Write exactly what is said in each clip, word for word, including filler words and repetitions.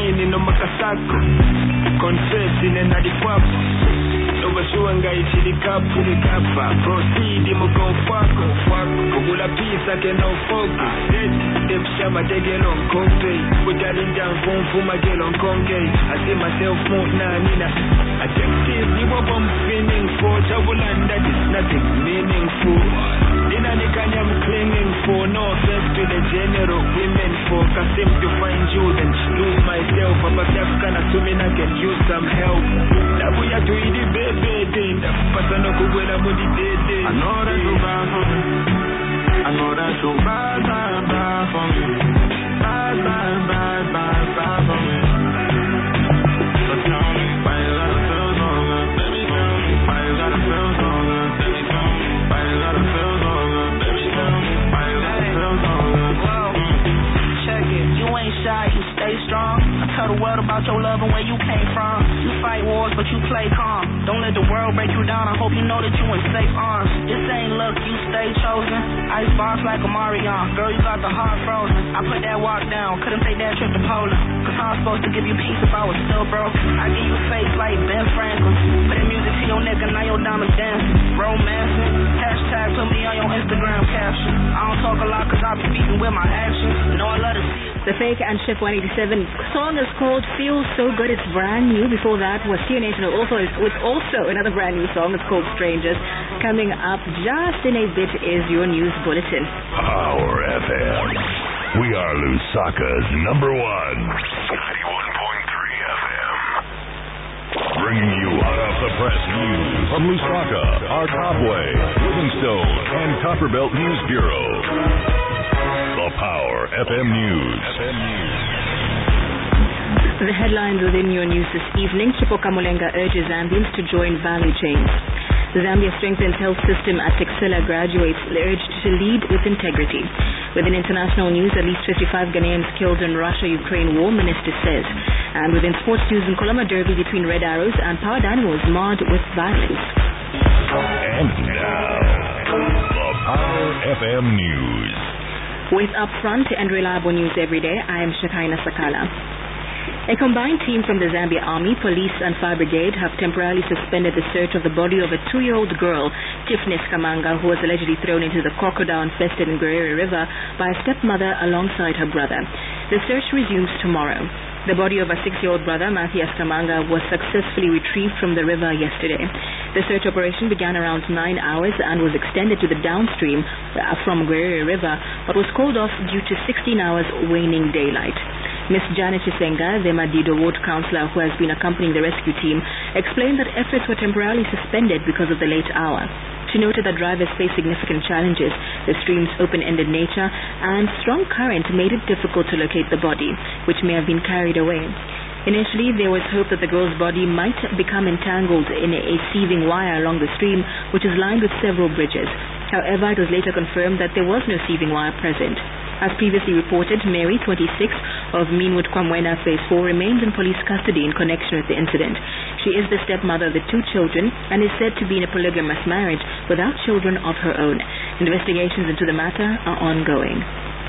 maini no makasako Confess in another pop Nobashuwa ngai chilikapu Likapa Proceed imu konfako Kugula pisa kena ufoku Step shama tegelo nkonge Kutalinda mfumfu magelo nkonge I see myself move na nina Addictive ni wabam meaningful Chabulanda is nothing meaningful Nina nikanya I'm clinging for No offense to the general women for Cause seem to find you then lose myself Papa self kana sumina can use some help Labu ya tuidi bebe Dinda Pasano kubwela mudi dede I know that's so bad for me I know that's so bad, bad, bad for me Bad, bad, bad, bad, bad for me So tell me why you gotta feel so good Baby tell me why you gotta feel so good Baby tell me why you gotta feel so good Baby tell me why you gotta feel so good Whoa, check it, you ain't shy, you stay strong I tell the world about your love and where you came from You fight wars but you play calm Don't let the world break you down, I hope you know that you in safe arms This ain't luck, you stay chosen Ice box like a Marion Girl, you got the heart frozen I put that walk down, couldn't take that trip to Poland Cause I'm supposed to give you peace if I was still broke I give you face like Ben Franklin Put that music to your neck and now your diamonds dancing Romancing Hashtag put me on your Instagram caption I don't talk a lot cause I be speaking with my actions Know I love to see The Fake and Chef one eighty-seven song is called Feels So Good. It's brand new. Before that was T National also with also another brand new song. It's called Strangers. Coming up just in a bit is your news bulletin. Power F M. We are Lusaka's number one. ninety-one point three F M. Bringing you hot off the press news from Lusaka, our Topway, Livingstone, and Copperbelt News Bureau. The Power F M News. F M News. The headlines within your news this evening. Chipoka Mulenga urges Zambians to join value chains. Zambia strengthens health system as Texila graduates urged to lead with integrity. Within international news, at least fifty-five Ghanaians killed in Russia-Ukraine war, minister says. And within sports news, in Coloma derby between Red Arrows and Power Dynamos marred with violence. And now, the Power F M News. With upfront and reliable news every day, I am Shakaina Sakala. A combined team from the Zambia Army, Police and Fire Brigade have temporarily suspended the search of the body of a two-year-old girl, Tifnis Kamanga, who was allegedly thrown into the crocodile-infested Ngwerere River by a stepmother alongside her brother. The search resumes tomorrow. The body of a six-year-old brother, Matthias Kamanga, was successfully retrieved from the river yesterday. The search operation began around nine hours and was extended to the downstream from Ngwerere River, but was called off due to sixteen hours waning daylight. Miss Janet Chisenga, the Madido Ward Councillor who has been accompanying the rescue team, explained that efforts were temporarily suspended because of the late hour. She noted that drivers face significant challenges. The stream's open-ended nature and strong current made it difficult to locate the body, which may have been carried away. Initially, there was hope that the girl's body might become entangled in a seething wire along the stream, which is lined with several bridges. However, it was later confirmed that there was no seething wire present. As previously reported, Mary, twenty-six, of Meanwood Kwamwena Phase four, remains in police custody in connection with the incident. She is the stepmother of the two children and is said to be in a polygamous marriage without children of her own. Investigations into the matter are ongoing.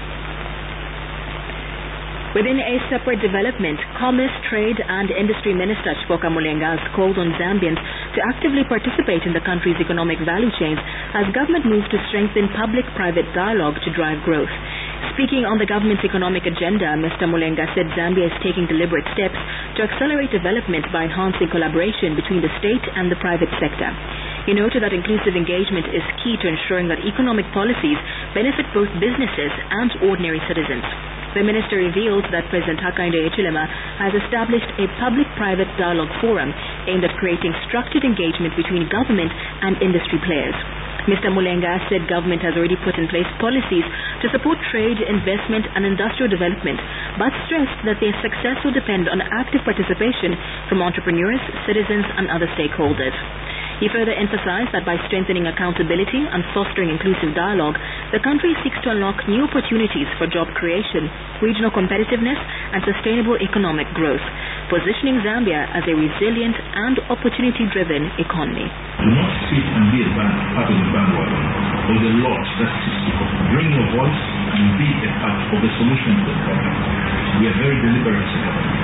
Within a separate development, Commerce, Trade and Industry Minister Chipoka Mulenga has called on Zambians to actively participate in the country's economic value chains as government moves to strengthen public-private dialogue to drive growth. Speaking on the government's economic agenda, Mister Mulenga said Zambia is taking deliberate steps to accelerate development by enhancing collaboration between the state and the private sector. He noted that inclusive engagement is key to ensuring that economic policies benefit both businesses and ordinary citizens. The minister revealed that President Hakainde Hichilema has established a public-private dialogue forum aimed at creating structured engagement between government and industry players. Mister Mulenga said government has already put in place policies to support trade, investment and industrial development, but stressed that their success will depend on active participation from entrepreneurs, citizens and other stakeholders. He further emphasized that by strengthening accountability and fostering inclusive dialogue, the country seeks to unlock new opportunities for job creation, regional competitiveness and sustainable economic growth, positioning Zambia as a resilient and opportunity-driven economy. Do not sit and be a band, part of the bandwagon or the lot that seeks to bring your voice and be a part of the solution to the problem. We are very deliberate as a government.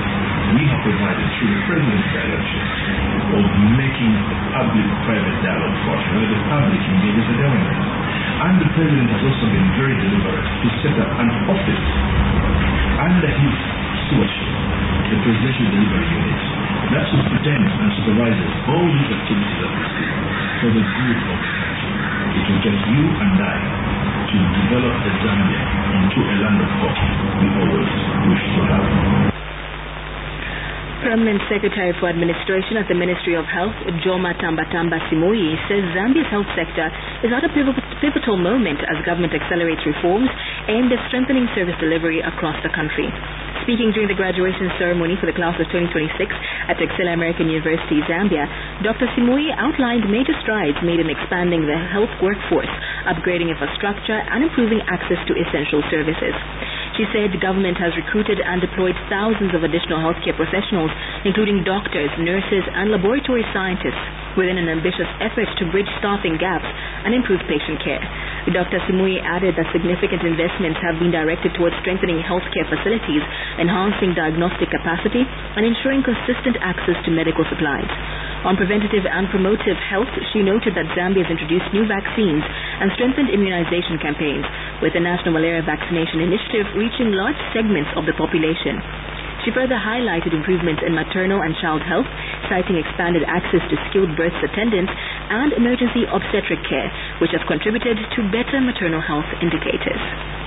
we have provided through the President's direction of making the public-private dialogue possible, where the public engages the government. And the President has also been very deliberate to set up an office under his stewardship, the Presidential Delivery Unit, that superintends and supervises all these activities that we see for the good of the country. It will get you and I to develop the Zambia into a land of hope we always wish to have. Permanent Secretary for Administration at the Ministry of Health, Joma Tambatamba Simoyi, says Zambia's health sector is at a pivotal moment as government accelerates reforms aimed at strengthening service delivery across the country. Speaking during the graduation ceremony for the class of twenty twenty-six at Texila American University, Zambia, Doctor Simoyi outlined major strides made in expanding the health workforce, upgrading infrastructure, and improving access to essential services. She said government has recruited and deployed thousands of additional healthcare professionals, including doctors, nurses, and laboratory scientists, within an ambitious effort to bridge staffing gaps and improve patient care. Doctor Simoyi added that significant investments have been directed towards strengthening healthcare facilities, enhancing diagnostic capacity, and ensuring consistent access to medical supplies. On preventative and promotive health, she noted that Zambia has introduced new vaccines and strengthened immunization campaigns, with the National Malaria Vaccination Initiative reaching large segments of the population. She further highlighted improvements in maternal and child health, citing expanded access to skilled birth attendants and emergency obstetric care, which have contributed to better maternal health indicators.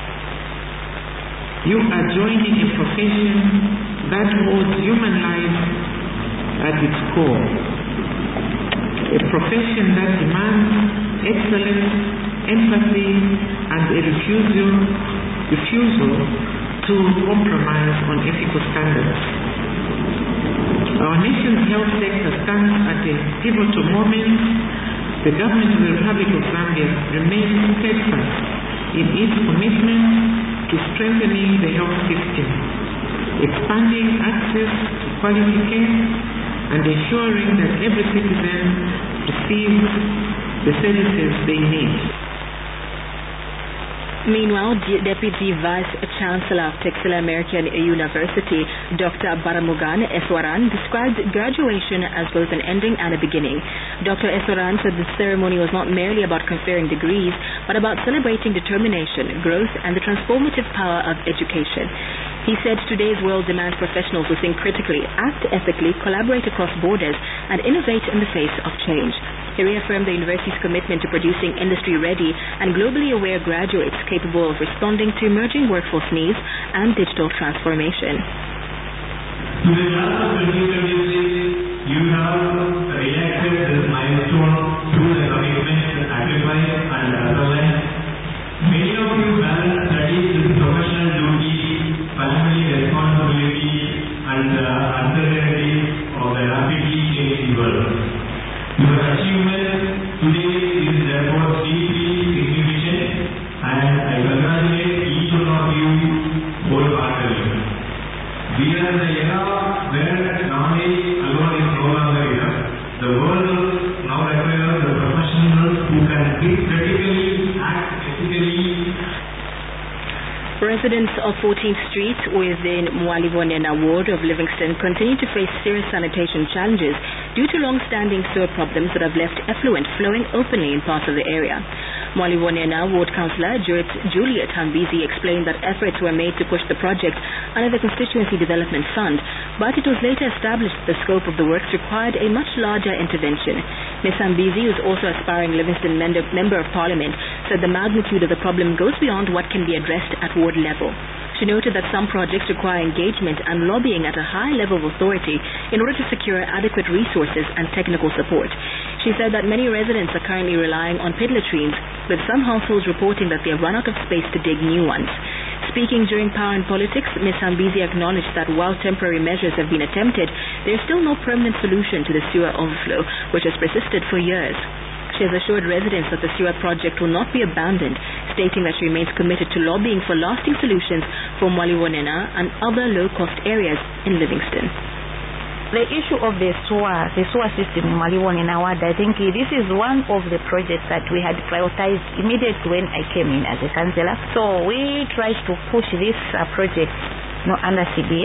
You are joining a profession that holds human life at its core. A profession that demands excellence, empathy, and a refusal, refusal to compromise on ethical standards. Our nation's health sector stands at a pivotal moment. The government of the Republic of Zambia remains steadfast in its commitment to strengthening the health system, expanding access to quality care, and ensuring that every citizen receives the services they need. Meanwhile, D- Deputy Vice Chancellor of Texila American University, Doctor Baramugan Eswaran, described graduation as both an ending and a beginning. Doctor Eswaran said the ceremony was not merely about conferring degrees, but about celebrating determination, growth, and the transformative power of education. He said today's world demands professionals who think critically, act ethically, collaborate across borders, and innovate in the face of change. He reaffirmed the university's commitment to producing industry-ready and globally aware graduates capable of responding to emerging workforce needs and digital transformation. To the class of twenty twenty-six, you have reacted this milestone through the commitment, sacrifice, and excellence. Many of you balance studies with professional duty, family responsibility, and the uncertainties of the rapidly changing world. Your achievement today is therefore deeply significant, and I congratulate each one of you wholeheartedly. We are in the era where knowledge alone is no longer enough. The world now requires the professionals who can think critically, act ethically. Residents of fourteenth Street within Mwalibonena ward of Livingston continue to face serious sanitation challenges due to long-standing sewer problems that have left effluent flowing openly in parts of the area. Mwalibonena ward councillor Juliet Hambizi explained that efforts were made to push the project under the Constituency Development Fund, but it was later established that the scope of the works required a much larger intervention. Miz Hambizi, who is also aspiring Livingston Member of Parliament, said the magnitude of the problem goes beyond what can be addressed at ward level. She noted that some projects require engagement and lobbying at a high level of authority in order to secure adequate resources and technical support. She said that many residents are currently relying on pit latrines, with some households reporting that they have run out of space to dig new ones. Speaking during Power and Politics, Miz Hambizi acknowledged that while temporary measures have been attempted, there is still no permanent solution to the sewer overflow, which has persisted for years. She has assured residents that the sewer project will not be abandoned, stating that she remains committed to lobbying for lasting solutions for Mwalibonena and other low-cost areas in Livingston. The issue of the sewer, the sewer system in Mwalibonena ward, I think this is one of the projects that we had prioritized immediately when I came in as a councillor. So we tried to push this uh, project you know, under C D